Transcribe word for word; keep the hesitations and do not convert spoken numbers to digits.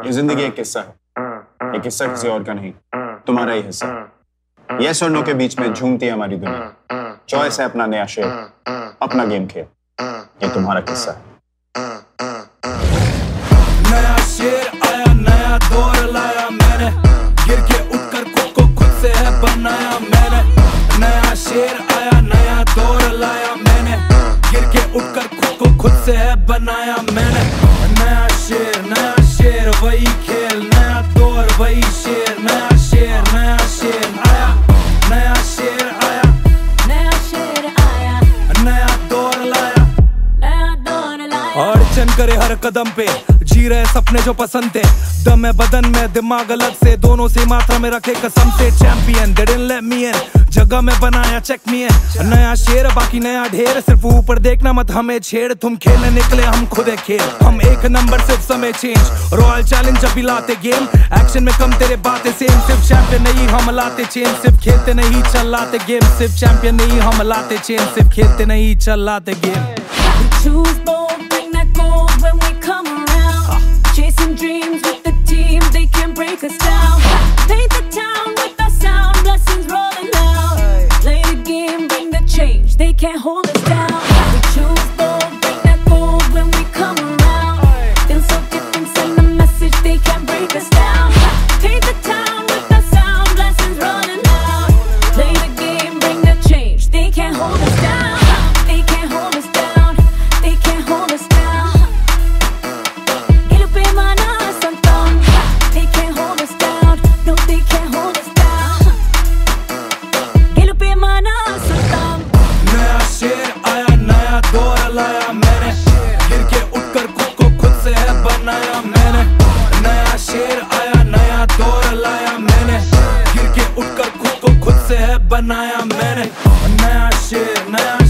ये जिंदगी एक किस्सा है, ये किस्सा किसी और का नहीं, तुम्हारा ही हिस्सा। यस और नो के बीच में झूमती है हमारी दुनिया। चॉइस है अपना नया शेर, अपना गेम खेल, ये तुम्हारा किस्सा है। नया शेर आया, नया दौर लाया मैंने, गिर के उठकर खुद को खुद से है बनाया मैंने। नया शेर आया, नया दौर लाया मैंने, गिर के उठकर खुद को खुद से है बनाया मैंने। नया शेर, नया शेर वही खेल, नया दौर वही शेर, नया शेर, नया शेर आया, नया शेर आया, नया शेर आया, नया दौर लाया, नया दौर लाया। अड़चन करे हर कदम पे, जी रहे सपने जो पसंद थे, दम है बदन में दिमाग अलग से, दोनों से मात्रा में रखे कसम से। Champion they didn't let me in, जगह में बनाया चेक मी इन। नया शेर बाकी नया ढेर, सिर्फ ऊपर देखना मत हमें छेड़, तुम खेलने निकले हम खुद है खेल, हम एक नंबर सिर्फ समय चेंज। रॉयल चैलेंज अभी लाते गेम, एक्शन में कम तेरे बातें सेम, सिर्फ चैंपियन नहीं हम लाते चेन, सिर्फ खेलते नहीं चलाते गेम, सिर्फ चैंपियन नहीं हम लाते चेन, सिर्फ खेलते नहीं चलाते game. Choose bold, bring that gold when we come around. Chasing dreams with the team, they can't break us down. Paint the town with our sound, blessings rolling down. Play the game, bring the change, they can't hold us down. We choose bold, bring that gold when we come around. Feel so different, send a message, they can't break us down. Paint the town with our sound, blessings rolling down. Play the game, bring the change, they can't hold us down. They can't hold us down. They can't hold us down. Gelupe mana santam. They can't hold us down. No, they can't hold us down. Gelupe mana santam. नया शेर आया, नया दौर लाया मैंने, गिर के उठकर खुद को खुद से है बनाया मैंने। नया शेर आया, नया दौर लाया मैंने, गिर के उठकर खुद को खुद से है बनाया मैंने। नया शेर, नया